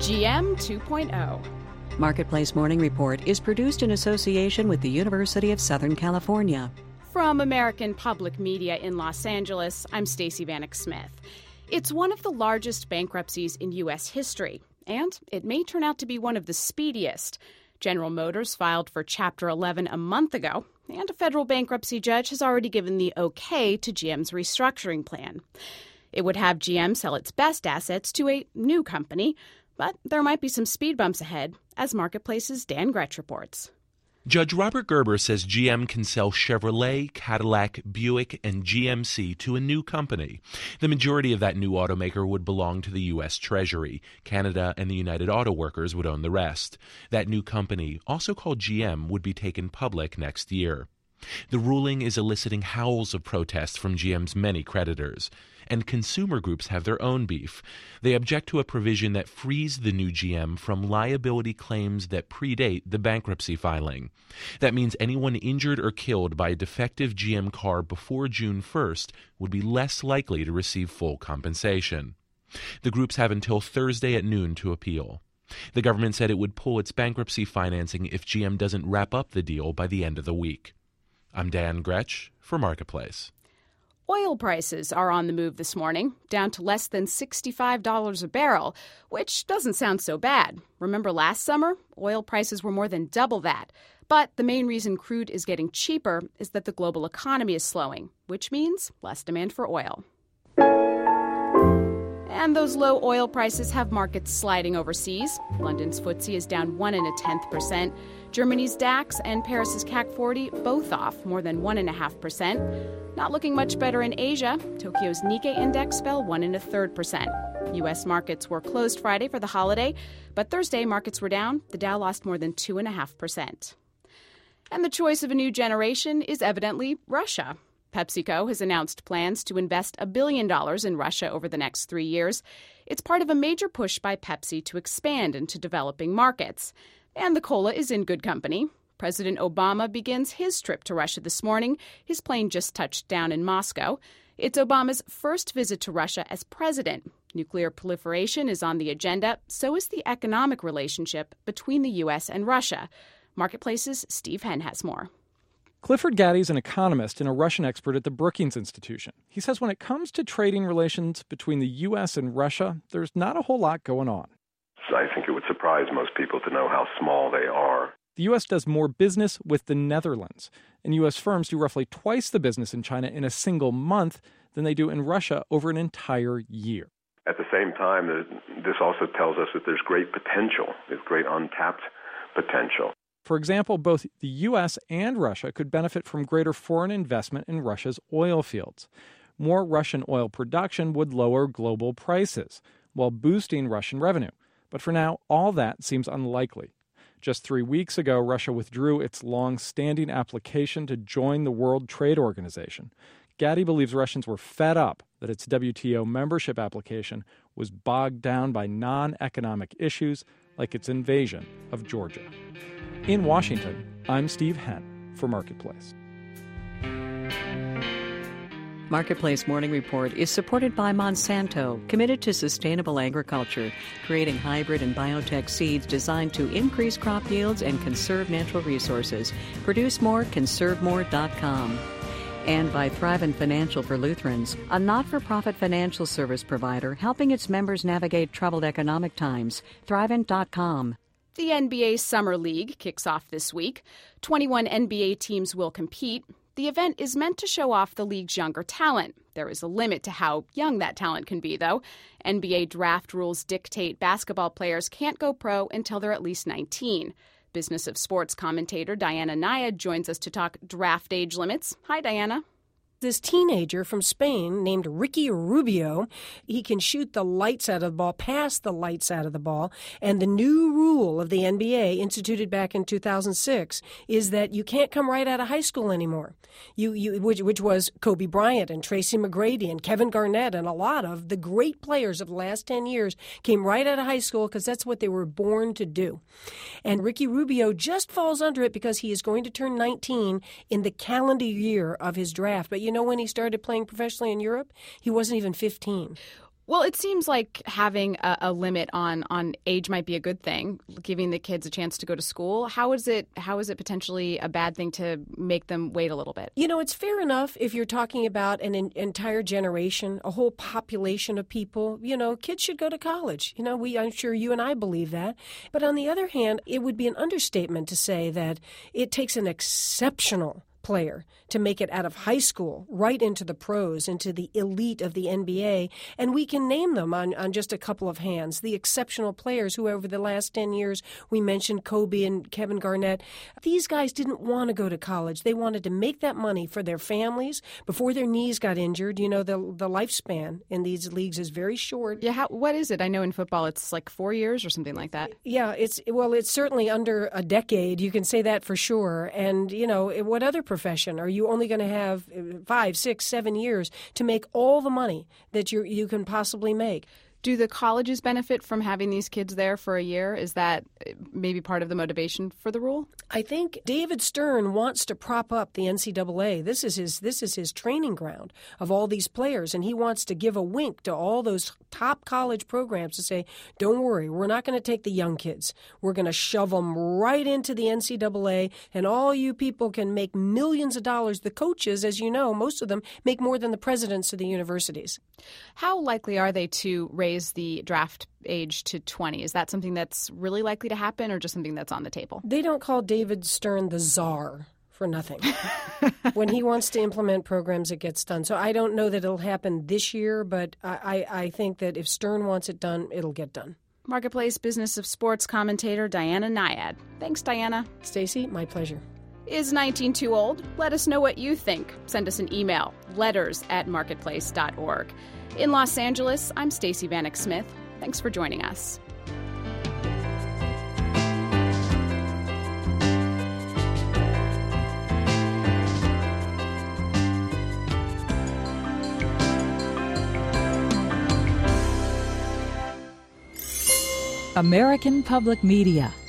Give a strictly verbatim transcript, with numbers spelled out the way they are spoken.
G M two point oh. Marketplace Morning Report is produced in association with the University of Southern California. From American Public Media in Los Angeles, I'm Stacey Vanek Smith. It's one of the largest bankruptcies in U S history, and it may turn out to be one of the speediest. General Motors filed for Chapter eleven a month ago, and a federal bankruptcy judge has already given the okay to G M's restructuring plan. It would have G M sell its best assets to a new company, but there might be some speed bumps ahead, as Marketplace's Dan Gretsch reports. Judge Robert Gerber says G M can sell Chevrolet, Cadillac, Buick, and G M C to a new company. The majority of that new automaker would belong to the U S Treasury. Canada and the United Auto Workers would own the rest. That new company, also called G M, would be taken public next year. The ruling is eliciting howls of protest from G M's many creditors. And consumer groups have their own beef. They object to a provision that frees the new G M from liability claims that predate the bankruptcy filing. That means anyone injured or killed by a defective G M car before June first would be less likely to receive full compensation. The groups have until Thursday at noon to appeal. The government said it would pull its bankruptcy financing if G M doesn't wrap up the deal by the end of the week. I'm Dan Gretsch for Marketplace. Oil prices are on the move this morning, down to less than sixty-five dollars a barrel, which doesn't sound so bad. Remember last summer? Oil prices were more than double that. But the main reason crude is getting cheaper is that the global economy is slowing, which means less demand for oil. And those low oil prices have markets sliding overseas. London's F T S E is down one and a tenth percent. Germany's DAX and Paris's C A C forty both off more than one and a half percent. Not looking much better in Asia. Tokyo's Nikkei index fell one and a third percent. U S markets were closed Friday for the holiday, but Thursday markets were down. The Dow lost more than two and a half percent. And the choice of a new generation is evidently Russia. PepsiCo has announced plans to invest a billion dollars in Russia over the next three years. It's part of a major push by Pepsi to expand into developing markets. And the cola is in good company. President Obama begins his trip to Russia this morning. His plane just touched down in Moscow. It's Obama's first visit to Russia as president. Nuclear proliferation is on the agenda. So is the economic relationship between the U S and Russia. Marketplace's Steve Henn has more. Clifford Gaddy is an economist and a Russian expert at the Brookings Institution. He says when it comes to trading relations between the U S and Russia, there's not a whole lot going on. I think it would surprise most people to know how small they are. The U S does more business with the Netherlands, and U S firms do roughly twice the business in China in a single month than they do in Russia over an entire year. At the same time, this also tells us that there's great potential, there's great untapped potential. For example, both the U S and Russia could benefit from greater foreign investment in Russia's oil fields. More Russian oil production would lower global prices while boosting Russian revenue. But for now, all that seems unlikely. Just three weeks ago, Russia withdrew its long-standing application to join the World Trade Organization. Gaddy believes Russians were fed up that its W T O membership application was bogged down by non-economic issues like its invasion of Georgia. In Washington, I'm Steve Henn for Marketplace. Marketplace Morning Report is supported by Monsanto, committed to sustainable agriculture, creating hybrid and biotech seeds designed to increase crop yields and conserve natural resources. Produce more, conserve more dot com. And by Thrivent Financial for Lutherans, a not-for-profit financial service provider helping its members navigate troubled economic times. Thrivent dot com. The N B A Summer League kicks off this week. twenty-one N B A teams will compete. The event is meant to show off the league's younger talent. There is a limit to how young that talent can be, though. N B A draft rules dictate basketball players can't go pro until they're at least nineteen. Business of Sports commentator Diana Nayad joins us to talk draft age limits. Hi, Diana. This teenager from Spain named Ricky Rubio, he can shoot the lights out of the ball, pass the lights out of the ball. And the new rule of the N B A, instituted back in two thousand six, is that you can't come right out of high school anymore. You, you, which, which was Kobe Bryant and Tracy McGrady and Kevin Garnett, and a lot of the great players of the last ten years came right out of high school because that's what they were born to do. And Ricky Rubio just falls under it because he is going to turn nineteen in the calendar year of his draft. But you know when he started playing professionally in Europe? He wasn't even fifteen. Well, it seems like having a, a limit on, on age might be a good thing, giving the kids a chance to go to school. How is it how is it potentially a bad thing to make them wait a little bit? You know, it's fair enough if you're talking about an in, entire generation, a whole population of people. You know, kids should go to college. You know, we I'm sure you and I believe that. But on the other hand, it would be an understatement to say that it takes an exceptional player to make it out of high school right into the pros, into the elite of the N B A. And we can name them on, on just a couple of hands. The exceptional players who over the last ten years, we mentioned Kobe and Kevin Garnett. These guys didn't want to go to college. They wanted to make that money for their families before their knees got injured. You know, the the lifespan in these leagues is very short. Yeah, how, what is it? I know in football it's like four years or something like that. Yeah, it's well, it's certainly under a decade. You can say that for sure. And, you know, what other profession are you only going to have five, six, seven years to make all the money that you you can possibly make? Do the colleges benefit from having these kids there for a year? Is that maybe part of the motivation for the rule? I think David Stern wants to prop up the N C double A. This is his this is his training ground of all these players, and he wants to give a wink to all those top college programs to say, don't worry, we're not going to take the young kids. We're going to shove them right into the N C double A, and all you people can make millions of dollars. The coaches, as you know, most of them make more than the presidents of the universities. How likely are they to raise the draft age to twenty? Is that something that's really likely to happen or just something that's on the table? They don't call David Stern the czar for nothing. When he wants to implement programs, it gets done. So I don't know that it'll happen this year, but I, I, I think that if Stern wants it done, it'll get done. Marketplace Business of Sports commentator Diana Nyad. Thanks, Diana. Stacey, my pleasure. Is nineteen too old? Let us know what you think. Send us an email, letters at marketplace dot org. In Los Angeles, I'm Stacey Vanek Smith. Thanks for joining us. American Public Media